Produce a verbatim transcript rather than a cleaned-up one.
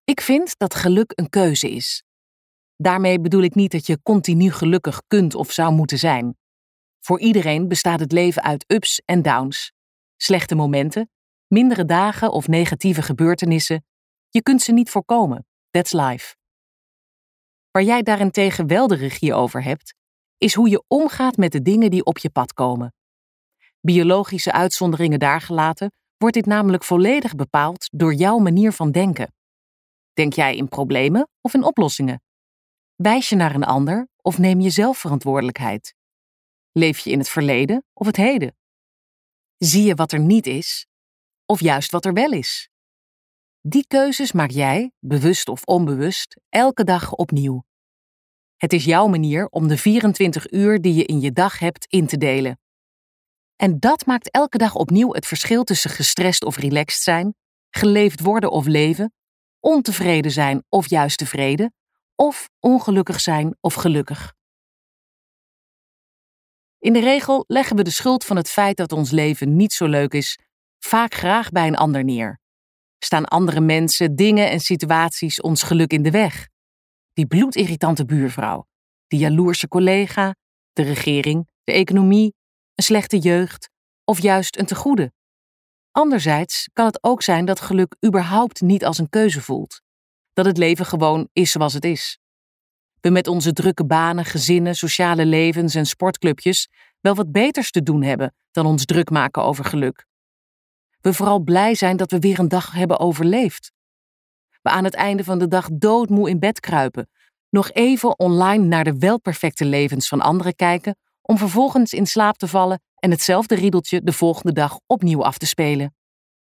Ik vind dat geluk een keuze is. Daarmee bedoel ik niet dat je continu gelukkig kunt of zou moeten zijn. Voor iedereen bestaat het leven uit ups en downs. Slechte momenten, mindere dagen of negatieve gebeurtenissen. Je kunt ze niet voorkomen. That's life. Waar jij daarentegen wel de regie over hebt, is hoe je omgaat met de dingen die op je pad komen. Biologische uitzonderingen daargelaten, wordt dit namelijk volledig bepaald door jouw manier van denken. Denk jij in problemen of in oplossingen? Wijs je naar een ander of neem je zelf verantwoordelijkheid? Leef je in het verleden of het heden? Zie je wat er niet is of juist wat er wel is? Die keuzes maak jij, bewust of onbewust, elke dag opnieuw. Het is jouw manier om de vierentwintig uur die je in je dag hebt in te delen. En dat maakt elke dag opnieuw het verschil tussen gestrest of relaxed zijn, geleefd worden of leven, ontevreden zijn of juist tevreden, of ongelukkig zijn of gelukkig. In de regel leggen we de schuld van het feit dat ons leven niet zo leuk is vaak graag bij een ander neer. Staan andere mensen, dingen en situaties ons geluk in de weg? Die bloedirritante buurvrouw, die jaloerse collega, de regering, de economie, een slechte jeugd of juist een tegoede. Anderzijds kan het ook zijn dat geluk überhaupt niet als een keuze voelt. Dat het leven gewoon is zoals het is. We met onze drukke banen, gezinnen, sociale levens en sportclubjes wel wat beters te doen hebben dan ons druk maken over geluk. We vooral blij zijn dat we weer een dag hebben overleefd. We aan het einde van de dag doodmoe in bed kruipen, nog even online naar de welperfecte levens van anderen kijken, om vervolgens in slaap te vallen en hetzelfde riedeltje de volgende dag opnieuw af te spelen.